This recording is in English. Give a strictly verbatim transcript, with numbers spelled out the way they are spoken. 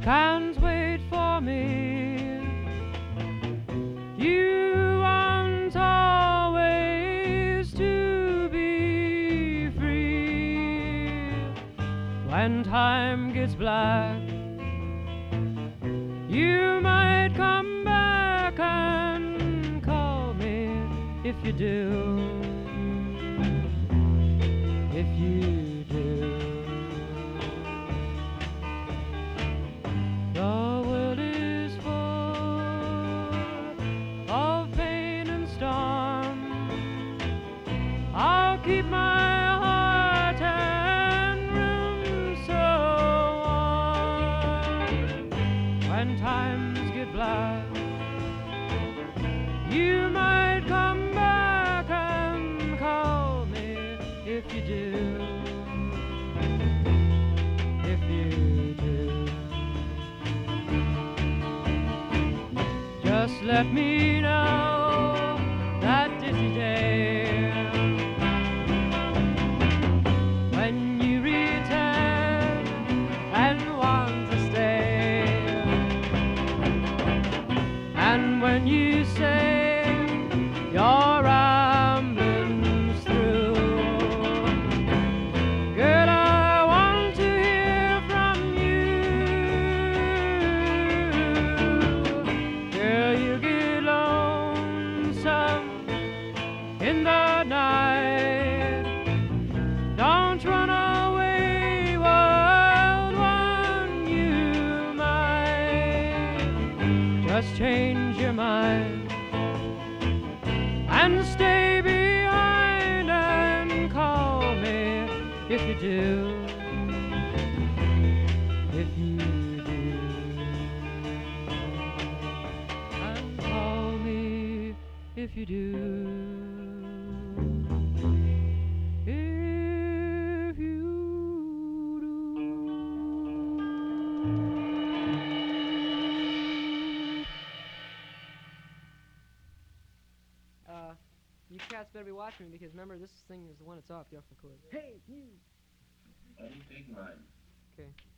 can't wait for me. You want always to be free. When time gets black, you might come back and call me if you do. If you do. The world is full of pain and storm. I'll keep my heart and room so warm. When times get black, you might come back and call me if you do. If you do. Just let me know that dizzy day when you return and want to stay, and when you say your rambling's through. Girl, I want to hear from you. Girl, you get lonesome in the night. Don't run away, wild one, you might just change your mind and stay behind and call me if you do. If you do. And call me if you do. If you do. Uh, you cats better be watching me because remember, this thing is the one that's off. You have to record. Hey, you! Let me take mine. Okay.